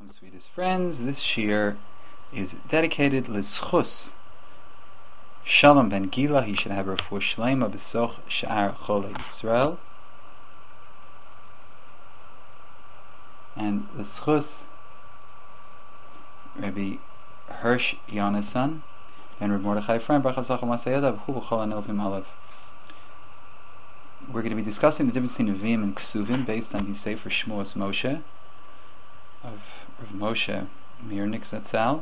Welcome, sweetest friends. This shir is dedicated l'schus Shalom ben Gila. He should have refuah shlema b'soch sha'ar chole Yisrael. And l'schus Rabbi Hirsch Yonasan and Rabbi Mordechai Ephraim Baruch Hashem Masayada B'chu B'chol Anovim Aleph. We're going to be discussing the difference between Nevi'im and Ksuvim based on the Sefer Shmuos Moshe of Rav Moshe Mirnik Zatzal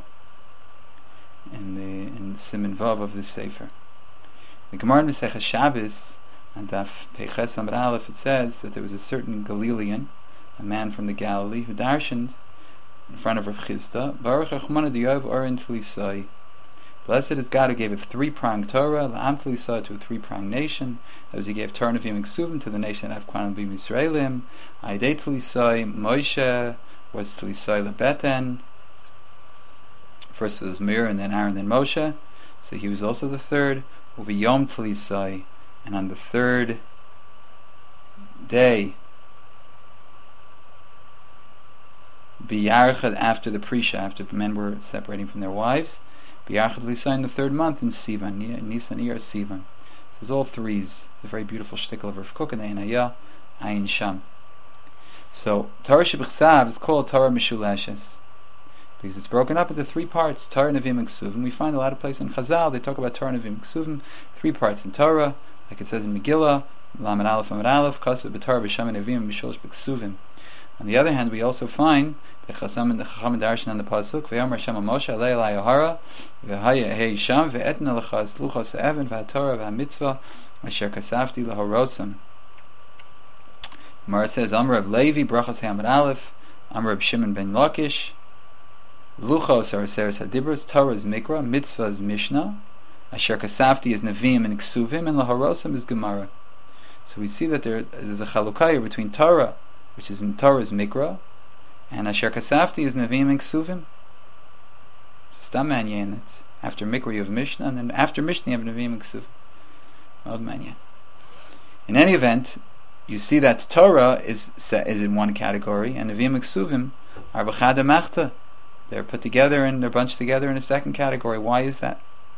in Siman Vav of this Sefer. The Gemara in Masechah Shabbos on Daf Peiches Amud Aleph, it says that there was a certain Galilean, a man from the Galilee, who darshaned in front of Rav Chisda, Baruch Achmana D'Yov Oren Tlisai. Blessed is God who gave a three-pronged Torah, La'am Tlisai, to a three-pronged nation, as he gave Torah Nevi'im and Ksuvim to the nation of Kvanim B'Yim Yisraelim. Aidei Tlisai, Moshe was Tlisai Lebeten. First it was Mir, and then Aaron, then Moshe. So he was also the third. Uviyom Tlisai, and on the third day, B'Yarchad, after the Prisha, after the men were separating from their wives, B'Yarchad Tlisai in the third month in Sivan, Nisan Iyar Sivan. So there's all threes. It's a very beautiful shtickle of Rav Kook and Einaya, Ayin Sham. So Torah Shebechsav is called Torah Mishulashes because it's broken up into three parts: Torah, Nevi'im, and Ksuvim. We find a lot of places in Chazal they talk about Torah, Nevi'im, and Ksuvim, three parts in Torah, like it says in Megillah, Lamed Aleph, Amud Aleph, Kasvet b'Torah, b'Shem, Nevi'im, b'Sholosh, b'Ksuvim. On the other hand, we also find the Chacham and Darshan on the pasuk, V'Yomer Hashem Moshe Alei Elai Yohara, V'Haya Hei Sham, V'Etna Lecha Sluchos Even, V'Torah, V'Mitzvah, Asher Kasafti Lahorosam. Gemara says, Amr of Levi, Brachas Hamad Aleph, Amr of Shimon ben Lakish, Luchos are Aseres Hadibros, Torah is Mikra, Mitzvah is Mishnah, Asher Kasafti is Nevi'im and Ksuvim, and Lahorosam is Gemara. So we see that there is a chalukaya between Torah, which is Torah is Mikra, and Asher Kasafti is Nevi'im and Ksuvim. Stam Manyan, it's after Mikra you have Mishnah, and then after Mishnah you have Nevi'im and Ksuvim. Od Manyan. In any event, you see that Torah is in one category, and Nevi'im and Ksuvim are b'chad machta. They're put together and they're bunched together in a second category. Why is that?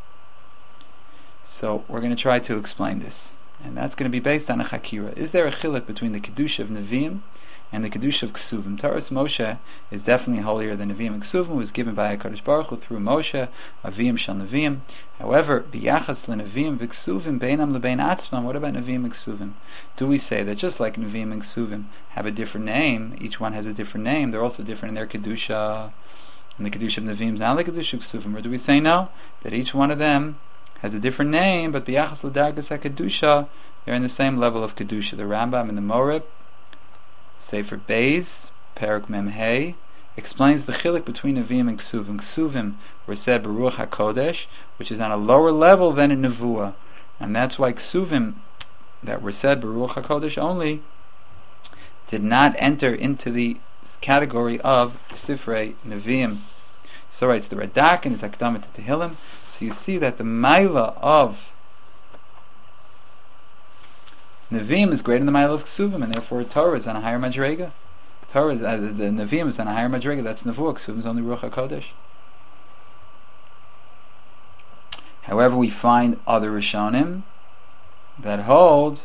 So we're going to try to explain this, and that's going to be based on a chakira. Is there a chiluk between the kedusha of Nevi'im and the kedusha of Ksuvim? Torah's Moshe is definitely holier than Nevi'im and Ksuvim. Was given by HaKadosh Baruch Hu through Moshe, Avim shal Nevi'im. However, biyachas leNevi'im v'Ksuvim beinam lebein atzmam. What about Nevi'im and Ksuvim? Do we say that just like Nevi'im and Ksuvim have a different name, each one has a different name, they're also different in their kedusha, and the kedusha of Nevi'im is not like the kedusha of Ksuvim? Or do we say no, that each one of them has a different name, but biyachas l'dargas HaKedusha, they're in the same level of kedusha? The Rambam in the Morib, Sefer Beis, Perek Mem Hey, explains the chiluk between Nevi'im and Ksuvim. Ksuvim were said Baruch HaKodesh, which is on a lower level than in Nevuah, and that's why Ksuvim that were said Baruch HaKodesh only did not enter into the category of Sifrei Nevi'im. So writes the Radak in his Akdamat Tehillim. So you see that the Maila of Nevi'im is greater than the Maila of Ksuvim, and therefore Torah is on a higher Madrega. Torah is, the Nevi'im is on a higher Madrega. That's Nevuah. Ksuvim is only Ruach HaKodesh. However, we find other Rishonim that hold,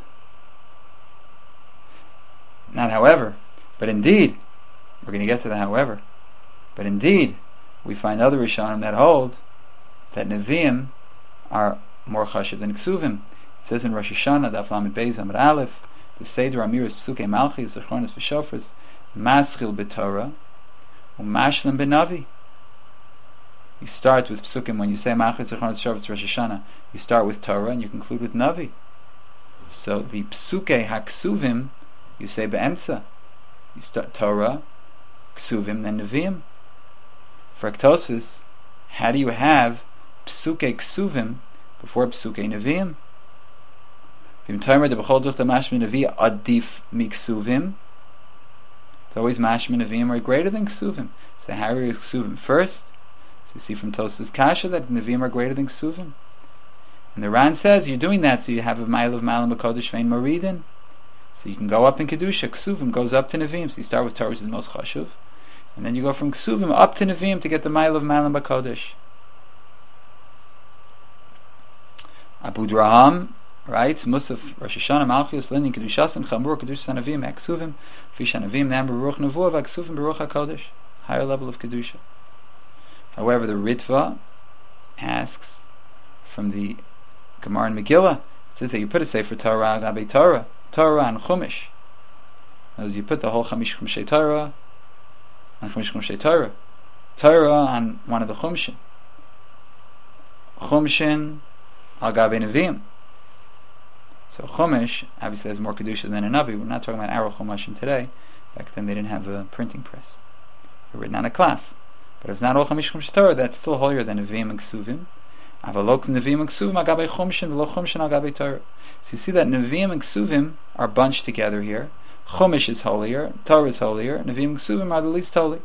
not however, but indeed, we're going to get to the however, but indeed, we find other Rishonim that hold that Nevi'im are more chashiv than Ksuvim. It says in Rosh Hashanah, Daf Lamed Beis Amud Aleph, the Seder Amiris Psukei Malchi, Zechronis V'Shofras, Maschil b'Torah, Umashlim b'Navi. You start with Psukim. When you say Malchi, Zechronis V'Shofras, Rosh Hashanah, you start with Torah and you conclude with Navi. So the Psukei HaKsuvim, you say Be'emtza. You start Torah, Ksuvim, then Nevi'im. For Tosfos, how do you have Psukei Ksuvim before Psukei Nevi'im? It's always Mashma Nevi'im are greater than Ksuvim. So how is Ksuvim first? So you see from Tosfos Kasha that Nevi'im are greater than Ksuvim. And the Ran says you're doing that so you have a mile of Malam HaKodesh Vein Maridin. So you can go up in Kedusha. Ksuvim goes up to Nevi'im. So you start with Torah, which is the most chashuv. And then you go from Ksuvim up to Nevi'im to get the Mile of Malam B'Kodesh. Abu Draham writes, Musaf Rosh Hashanah Malchus Linin Kedushasim Chamur Kedushas Nevi'im Aksuvim Fish Nevi'im Nam Baruch Nevuah Aksuvim Baruch HaKodesh. Higher level of Kedusha. However, the Ritva asks from the Gemara and Megillah, it says that you put a Sefer Torah Agabe Torah, Torah and Chumash. In other words, you put the whole Chamish Chumshei Torah and Chamish Chumshei Torah, Torah on one of the Chumshin, Chumshin Agabe Nevi'im. So Chumash obviously has more Kedusha than a Navi. We're not talking about our Chumashim today. Back then they didn't have a printing press. They're written on a cloth. But if it's not all Chamish Chumshei Torah, that's still holier than Nevi'im and Ksuvim. Avalok Nevi'im and Ksuvim Agabe Chumshin V'lo Chumshin Agabe Torah. So you see that Nevi'im and Ksuvim are bunched together here. Chumash is holier, Torah is holier, Nevi'im and Ksuvim are the least holy.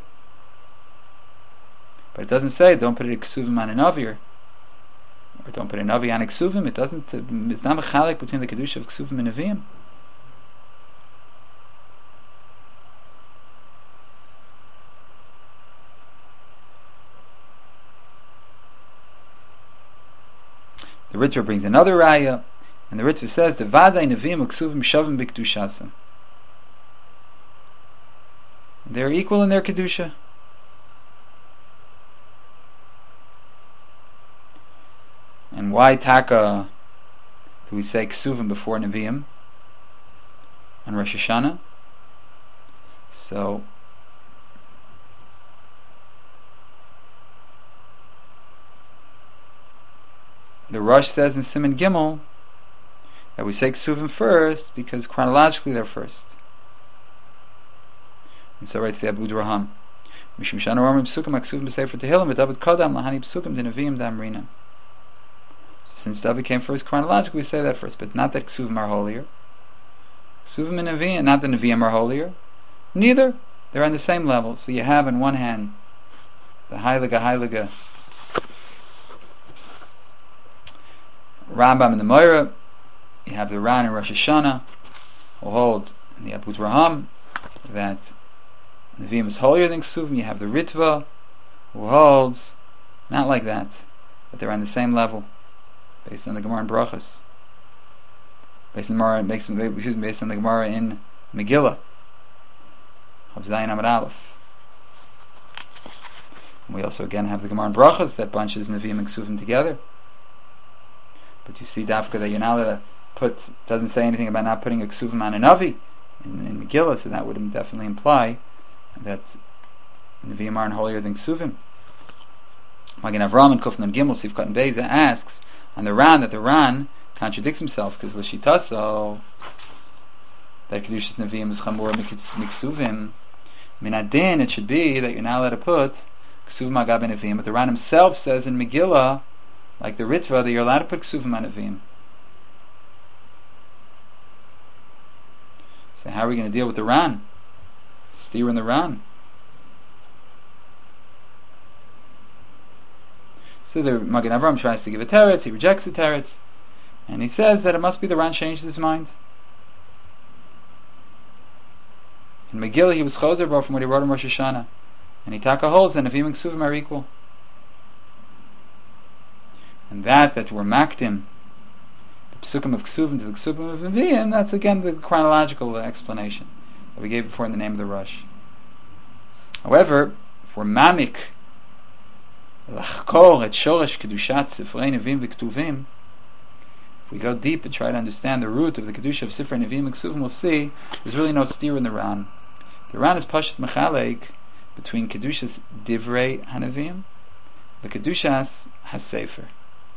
But it doesn't say don't put a Ksuvim on a Navi, or don't put a Navi on a Ksuvim. It's not a chalik between the Kedusha of Ksuvim and Nevi'im. The Ritva brings another raya, and the Ritva says, "The vaday neviim uksuvim shavim b'kedushasam." They're equal in their kedusha. And why taka do we say ksuvim before neviim on Rosh Hashanah? So the Rosh says in Siman Gimel that we say Ksuvim first because chronologically they're first. And so writes the Abu Draham, Mishum Shana Ramim Psukim HaKsuvim B'Sefer Tehillim V'David Kodam Lahani Psukim D'Neviim D'Amrina. Since David came first chronologically, we say that first, but not that Ksuvim are holier. Ksuvim and Nevi'im, not the Nevi'im are holier. Neither. They're on the same level. So you have in one hand the Heilige Rambam in the Moira, you have the Ran in Rosh Hashanah, who holds in the Abu Draham that Nevi'im is holier than Ksuvim. You have the Ritva, who holds not like that, but they're on the same level, based on the Gemara in Brachos, based on the Gemara in Megillah, of Zayin Amud Aleph. We also again have the Gemara in Brachos that bunches Nevi'im and Ksuvim together. But you see, Dafka, that you're not allowed to put, doesn't say anything about not putting a Ksuvim on a Navi in Megillah, so that would definitely imply that Nevi'im aren't holier than Ksuvim. Magen Avraham and Kufnan Gimel Sifkat and Beza asks on the Ran that the Ran contradicts himself because L'shitaso that Kedushas Nevi'im is Chamor Miksuvim. Minadin, it should be that you're not allowed to put Ksuvim Agab Nevi'im, but the Ran himself says in Megillah, like the Ritva, that you're allowed to put Ksuvim on Nevi'im. So how are we going to deal with the Ran? Steer in the Ran. So the Magen Avraham tries to give a teretz, he rejects the teretz, and he says that it must be the Ran changed his mind. In Megillah he was chozer from what he wrote in Rosh Hashanah, and he taka holds that Nevi'im and Ksuvim are equal. And that we're makdim the psukim of Ksuvim to the Ksuvim of Nevi'im, that's again the chronological explanation that we gave before in the name of the Rosh. However, if we're mamik lachkor et shoresh kedushat sifrei Nevi'im v'ktuvim, if we go deep and try to understand the root of the kedusha of sifrei Nevi'im and Ksuvim, we'll see there's really no steer in the Ran. The Ran is pashat mechalek between kedushas divrei hanavim, the kedushas hasefer.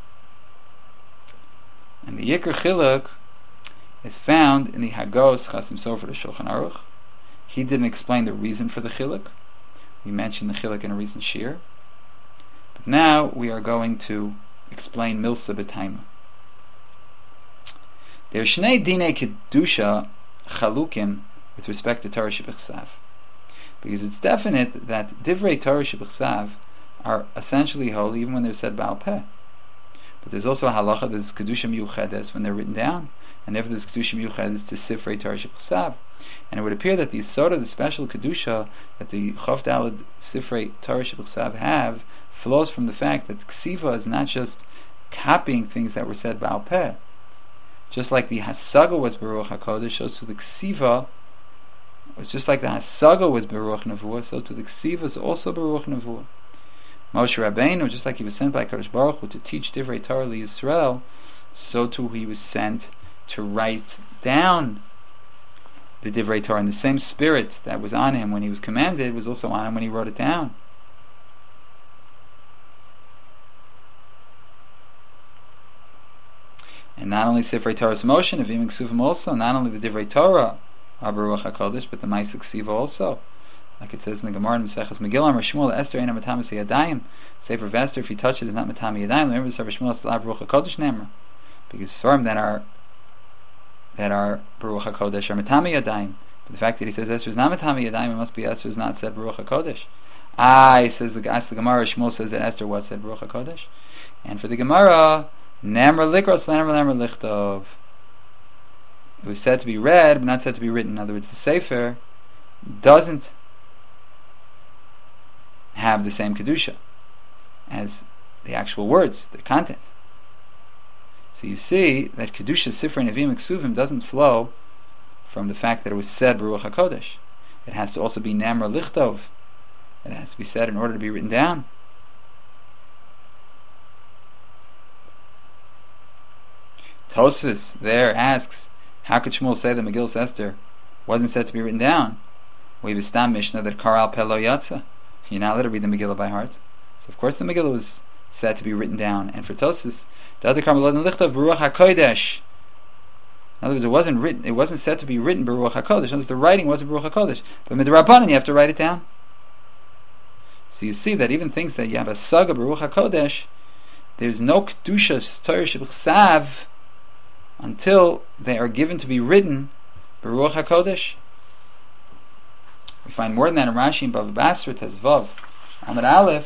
And the Yikar Chiluk is found in the Hagos Chasim Sofer the Shulchan Aruch. He didn't explain the reason for the Chiluk. We mentioned the Chiluk in a recent shir. But now we are going to explain Milsa B'Taima. There are Shnei Dinei Kedusha Chalukim with respect to Torah Shebechsav. Because it's definite that Divrei Torah Shebechsav are essentially holy even when they're said Baal Peh. But there's also a halacha that is Kedusha Miyuchedes when they're written down, and therefore this kedusha miyuchad is to Sifrei Torah Shebchsav. And it would appear that the Yisod of the special kedusha that the Chof Daled Sifrei Torah Shebchsav have flows from the fact that ksiva is not just copying things that were said Baal Peh. Just like the Hasaga was Baruch HaKodesh, so to the ksiva, it's just like the Hasaga was Baruch Nevuah, so to the ksiva is also Baruch Nevuah. Moshe Rabbeinu, just like he was sent by Kadosh Baruch Hu to teach Divrei Torah Yisrael, so too he was sent to write down the Divrei Torah, and the same spirit that was on him when he was commanded was also on him when he wrote it down. And not only Sifrei Torah's motion, Nevi'im and Ksuvim also, not only the Divrei Torah are Baruch HaKodesh, but the Ma'aseh Ksiva also. Like it says in the Gemara in Maseches Megillah, Amar Shmuel, Esther ain't Matamis Yadayim. Sefer of Esther, if you touch it, is not Matami Yadayim. Remember, the Sefer Shmuel is still Baruch HaKodesh Nemra. Because firm that are Baruch HaKodesh are Matami Yadayim. But the fact that he says Esther is not Matami Yadayim, it must be Esther is not said Baruch HaKodesh. Says the Gemara, Shmuel says that Esther was said Baruch HaKodesh. And for the Gemara, Nemra Likros, Nemra Lichtov. It was said to be read, but not said to be written. In other words, the Sefer doesn't have the same kedusha as the actual words, the content. So you see that kedusha Sifrei Nevi'im Ksuvim doesn't flow from the fact that it was said Baruch HaKodesh. It has to also be Nemra Lichtov. It has to be said in order to be written down. Tosfos there asks, how could Shmuel say that Megillas Esther wasn't said to be written down? We have a Stam Mishnah that Karal Pelo Yatza. You're not allowed to read the Megillah by heart. So of course the Megillah was said to be written down. And for Tosfos, the other Karmelot Lichtov Baruch HaKodesh. In other words, it wasn't said to be written Baruch HaKodesh. In other words, the writing wasn't Baruch HaKodesh. But Midrabanan, you have to write it down. So you see that even things that you have a Saga Baruch HaKodesh, there's no Kedusha Torah Shebchsav until they are given to be written Baruch HaKodesh. We find more than that in Rashi and Bava Basra Tezvav Amud Aleph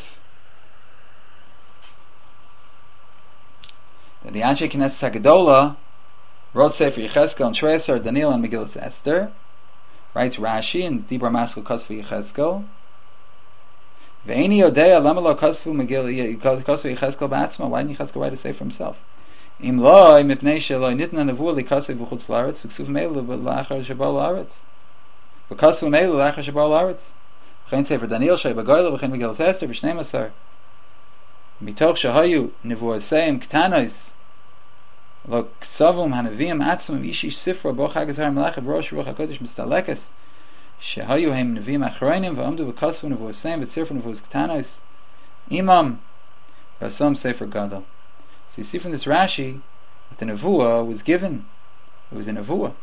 that the Anshe Knesset HaGedola wrote Sefer Yechezkel and Shreisar Daniel and Megillas Esther. Writes Rashi and Dibra Maskell Kosfu Yechezkel Ve'eni Yodea Lama Lo Kosfu Yechezkel Ba'atzma. Why didn't Yechezkel write a Sefer himself? Im Loi Mipnei Sheloi Nitna Nevuah Likasev V'chutz La'aretz V'ksuv Meilu V'lachar Shabal La'aretz V'kasvu Meilu La'achar Shabal La'aretz V'chein Sefer Daniel Shei B'goyla V'chein Megillas Esther V'shnei Masar Mitoch Shahayu Nevuah Seim K'tanois Lo Ksavum Hanavim Atzmim Ishish Sifra Bo Chag Azar Melachah V'rosh Ruach HaKodesh Mistalekes Shahayu Heim Neviim Achroinim V'amdu V'kasvu Nevuah Seim V'tzirfa Nevuah K'tanois Imam V'asom Sefer Gadol. So you see from this Rashi that the Nevuah was given. It was a Nevuah.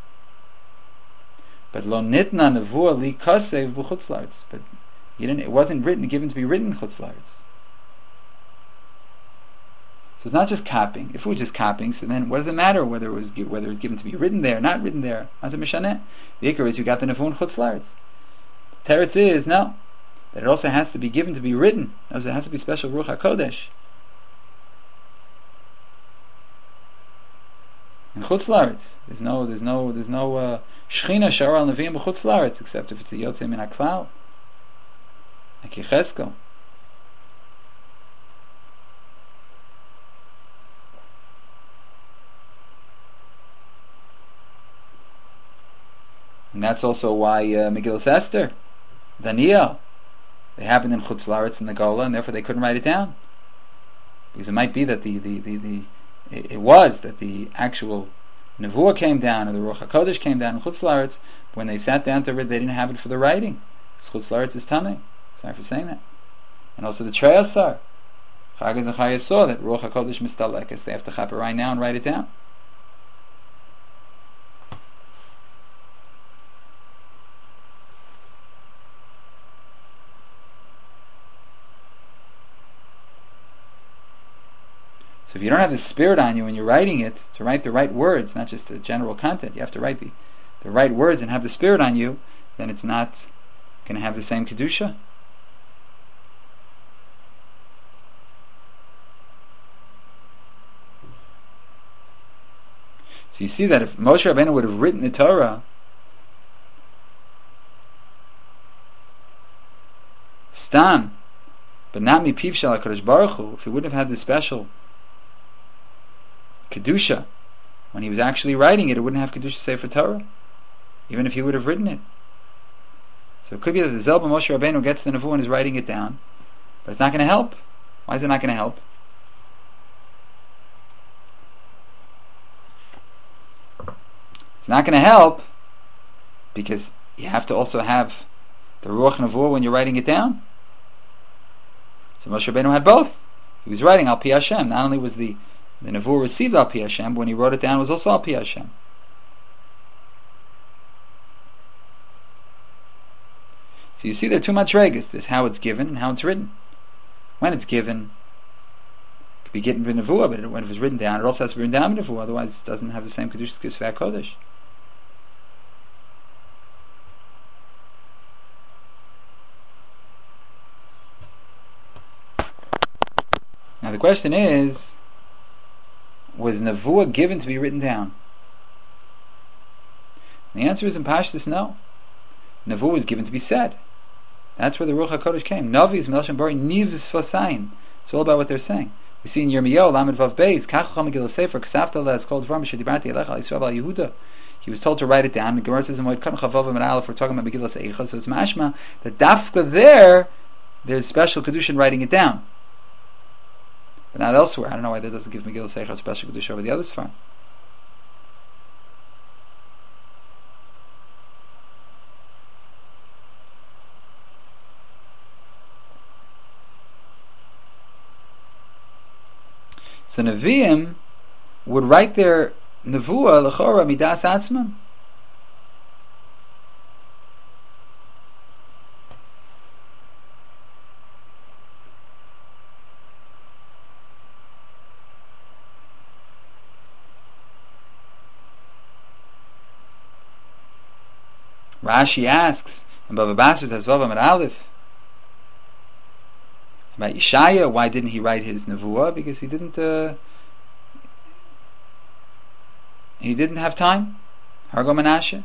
But Lo Nitna Nevuah Li Kasev B'chutz La'aretz. But it wasn't given to be written in Chutz La'aretz. So it's not just copying. If it was just copying, so then what does it matter whether it was given to be written there or not written there? The Ikar is you got the Nevuah in Chutz La'aretz. The Teretz is no, that it also has to be given to be written. It also has to be special Ruach HaKodesh. In Chutz La'aretz, there's no Shechina Shara al Nevi'im b'Chutz La'aretz except if it's a Yotzei min HaKlal, like Yechezkel. And that's also why Megillas Esther, Daniel, they happened in Chutz La'aretz in the Gola, and therefore they couldn't write it down, because it might be that it was that the actual Nevuah came down, or the Ruach HaKodesh came down in Chutz La'aretz. When they sat down to read, they didn't have it for the writing. Chutz La'aretz is Tamei. Sorry for saying that. And also the Treyasar, Chag and Zechariah saw that Ruach HaKodesh Mistalekes. They have to chap it right now and write it down. So if you don't have the spirit on you when you're writing it, to write the right words, not just the general content, you have to write the right words and have the spirit on you, then it's not going to have the same Kedusha. So So you see that if Moshe Rabbeinu would have written the Torah, Stam, but not mipiv shel HaKadosh Baruch Hu, if he wouldn't have had this special Kedusha, when he was actually writing it, it wouldn't have Kedusha Sefer Torah, even if he would have written it. So it could be that the Zelba Moshe Rabbeinu gets the Nevuah and is writing it down, but it's not going to help. Why is it not going to help? It's not going to help because you have to also have the Ruach Nevuah when you're writing it down. So Moshe Rabbeinu had both. He was writing Al Pi Hashem. Not only was the Nevuah received Al Pi Hashem, but when he wrote it down, it was also Al Pi Hashem. So you see there are two madregas. There's how it's given and how it's written. When it's given, it could be given in Nevuah, but when it was written down, it also has to be written down in Nevuah, otherwise it doesn't have the same Kedusha as Kisvei HaKodesh. Now the question is, was Nevuah given to be written down? And the answer is in Pashtus, no. Nevuah was given to be said. That's where the Ruach HaKodesh came. Navi is Melshon Bari Nivz Fasayin. It's all about what they're saying. We see in Yirmiyahu, Lamed Vav Beis, Kachacham Megillah Sefer, Ksavta Le, it's called Dvarim Shedibarti Elecha Yisrael Al Yehuda. He was told to write it down. The Gemara says in Moed Kan Chavav Amid Aleph, we're talking about Megillah Eicha, so it's mashma that dafka there's special Kedusha in writing it down. But not elsewhere. I don't know why that doesn't give Megillah Eicha special Kedusha over the other Sfarim. So Nevi'im would write their Nevuah L'chora Midas Atzman. Rashi asks, and Bava Basra says Vav Amid Aleph, about Yeshaya, why didn't he write his Nevuah? Because he didn't have time. Hargo Menashe.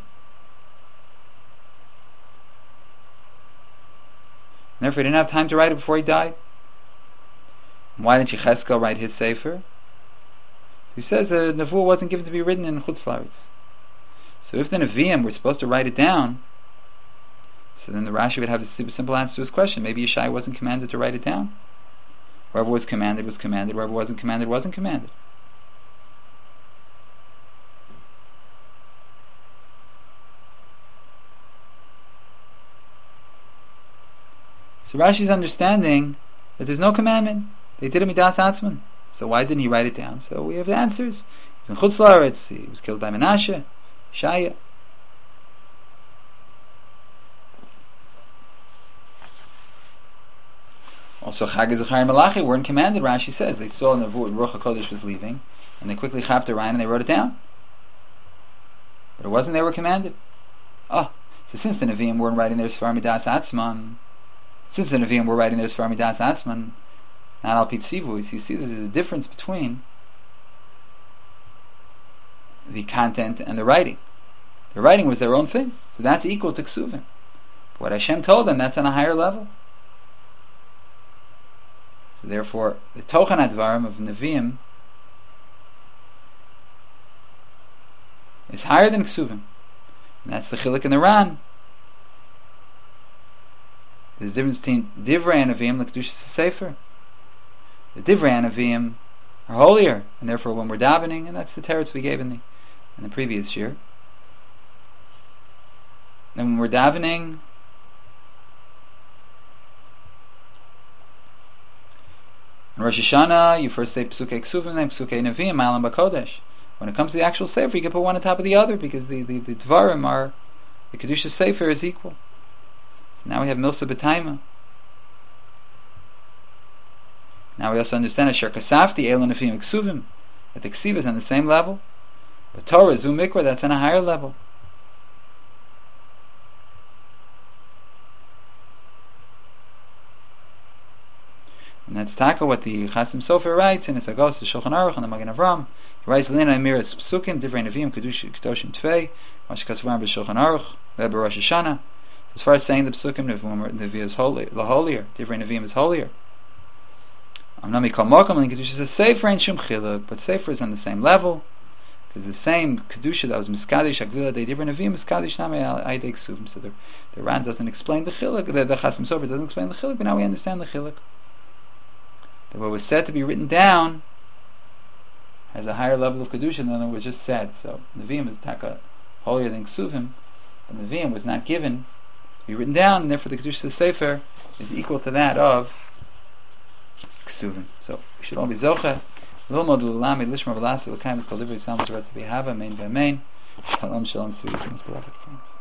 Therefore, he didn't have time to write it before he died. Why didn't Yechezkel write his Sefer? So he says Nevuah wasn't given to be written in Chutz La'aretz. So if the Nevi'im were supposed to write it down, so then the Rashi would have a simple answer to his question. Maybe Yeshaya wasn't commanded to write it down. Wherever was commanded, was commanded. Wherever wasn't commanded, wasn't commanded. So Rashi's understanding that there's no commandment. They did it midas atzman. So why didn't he write it down? So we have the answers. He's in Chutz La'aretz. He was killed by Menashe, Yeshaya. Also, Chag Zechariah and Malachi weren't commanded, Rashi says. They saw Nevuah, Ruach HaKodesh was leaving, and they quickly chapped Orion and they wrote it down. But it wasn't they were commanded. So since the Nevi'im weren't writing their Sfar Midas Atzman, not Al Pi Tzivus, you see that there's a difference between the content and the writing. The writing was their own thing, so that's equal to Ksuvim. But what Hashem told them, that's on a higher level. So therefore, the Tochan Advarim of Nevi'im is higher than Ksuvim. And that's the Chiluk in the Ran. There's a difference between Divrei Nevi'im and Kedusha Sefer. The Divrei Nevi'im are holier, and therefore when we're davening, and that's the teretz we gave in the previous year, and when we're davening, in Rosh Hashanah, you first say Psukei Ksuvim, then Psukei Nevi'im, Ma'alam B'Kodesh. When it comes to the actual Sefer, you can put one on top of the other, because the Dvarim are, the Kedusha Sefer is equal. So now we have Milsa B'Taima. Now we also understand Asher Kasafti, Elon Nevi'im Ksuvim, that the Ksiv is on the same level. But Torah, Zu Mikra, that's on a higher level. And that's taka what the Chasim Sofer writes in his Agos, the Shulchan Aruch, and the Magen Avram. He writes, Lena Amiras Psukim, Divrei Neviim, Kedoshim Tvei, Mashkasvam B'Shulchan Aruch, Rebbe Rosh Hashanah. As far as saying the Psukim, Nevi'im is holier, Divrei Neviim is holier. Amnami Kal Mokum, and Kedusha says, Sefer ain't Shum Chiluk, but Sefer is on the same level, because the same Kedusha that was Miskadish, Agvila De Divrei Neviim, Miskadish Name Aidei Ksuvim. So the Ran doesn't explain the Chiluk, the Chasim Sofer doesn't explain the Chiluk, but now we understand the Chiluk. That what was said to be written down has a higher level of Kedusha than what was just said. So Nevi'im is taka holier than Ksuvim, but Nevi'im was not given to be written down, and therefore the Kedusha of the Sefer is equal to that of Ksuvim. So we should all be Zocha. Lilmod l'lamid lishma v'lasu l'kaim is called Divrei Yisrael to be Hava, Amen v'Amen. Shalom, shalom, sweet, beloved friends.